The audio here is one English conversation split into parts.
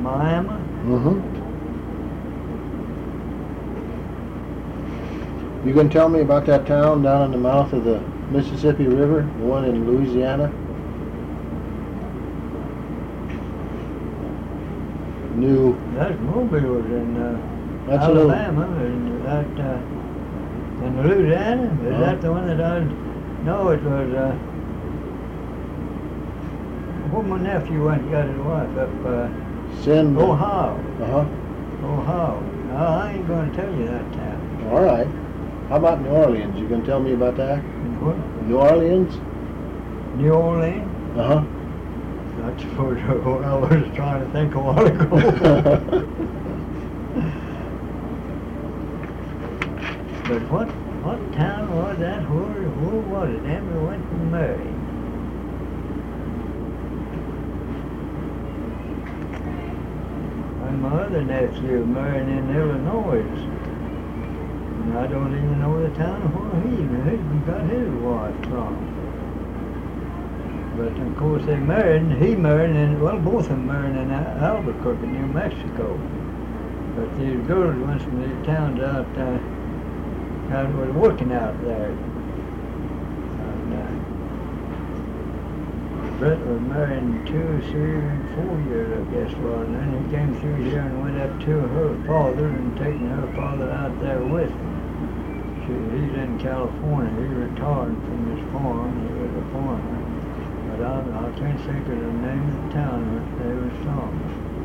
Miami? You can tell me about that town down in the mouth of the Mississippi River, the one in Louisiana? New. That's Mobile's in That's Alabama, and that in Louisiana. Is that the one that I? No, it was. Where my nephew went and got his wife up. Send. Ohio. Uh-huh. Ohio. No, I ain't going to tell you that town. All right. How about New Orleans? You gonna tell me about that? What? New Orleans? New Orleans? Uh-huh. That's what I was trying to think a while ago. But what town was that? Who was it? Emily went to marry. And my other nephew married in Illinois. And I don't even know the town where he got his wife from. But of course he married in, well, both of them married in Albuquerque, New Mexico. But these girls went from these towns out, was working out there. And Brett was married 2, 3, 4 years, I guess, was. And then he came through here and went up to her father and taken her father out there with him. He's in California. He retired from his farm. He was a farmer. But I can't think of the name of the town which they was from.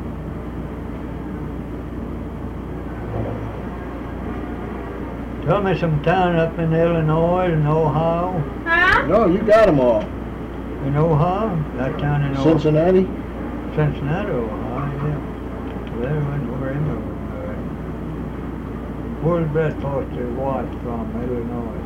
Tell me some town up in Illinois and Ohio. Huh? No, you got them all. In Ohio? That town in Ohio? Cincinnati? Cincinnati, Ohio, yeah. There was where Emma was married. Where's Brett Foster's wife from, Illinois?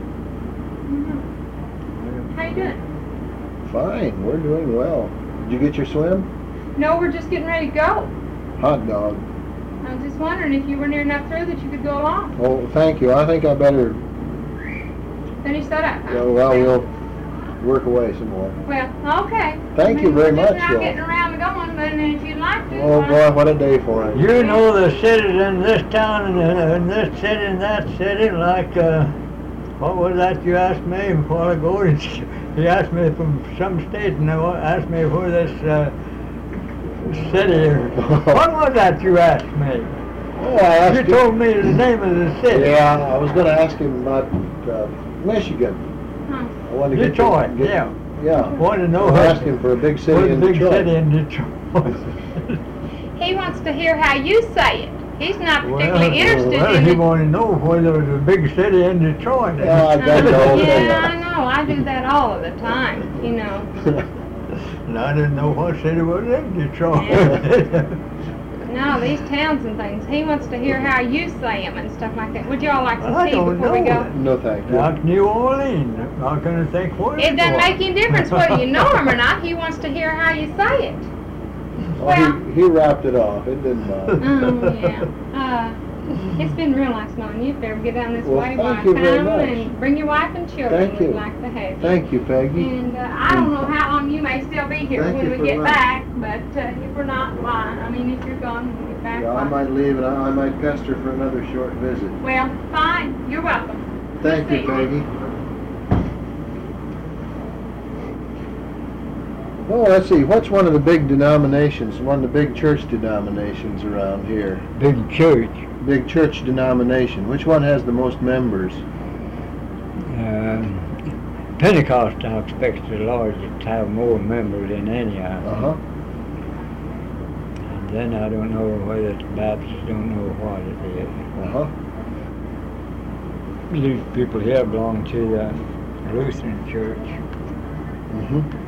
How you doing? Fine, we're doing well. Did you get your swim? No, we're just getting ready to go. Hot dog. I was just wondering if you were near enough through that you could go along. Oh, thank you. I think I better, Finish that up. Huh? we'll work away some more. Well, okay. Thank you very we're much, just now Joe. getting around to going, but if you'd like to. Oh boy, what a day for it. You know the cities in this town and this city and that city, like, what was that you asked me a while ago? He asked me from some state and asked me where this city is. What was that you asked me? Oh, I asked You told me the name of the city. Yeah, I was going to ask him about Michigan. Huh. I wanted to Detroit, yeah. Yeah. Want to know I asked him for a big city where's in the big Detroit. city in Detroit. He wants to hear how you say it. He's not particularly interested well, in he it. wanted to know whether there was a big city in Detroit. Yeah, I got the whole thing. Yeah, I know. I do that all of the time, you know. And I didn't know what city was in Detroit. No, these towns and things. He wants to hear how you say them and stuff like that. Would y'all like some I tea don't before we know. go? No, thank you. Like New Orleans. I'm going to think what It doesn't was. make any difference whether you know him or not. He wants to hear how you say it. Well, he wrapped it off. It didn't matter. Oh, yeah. It's been real nice knowing you. If you ever get down this Well, way, thank by you very town much. and bring your wife and children. Thank We'd you. like to have you. Thank you, Peggy. And I don't know how long you may still be here Thank when you we for get lunch. back, but if we're not, fine. I mean, if you're gone when we get back, Yeah, I fine. might leave and I might pester for another short visit. Well, fine. You're welcome. Thank you, See Peggy. Oh, let's see. What's one of the big denominations, one of the big church denominations around here? Big church. Big church denomination. Which one has the most members? Pentecost, I expect the largest to have more members than any of them. Uh-huh. And then I don't know whether the Baptists don't know what it is. Uh-huh. These people here belong to the Lutheran Church. Mm-hmm.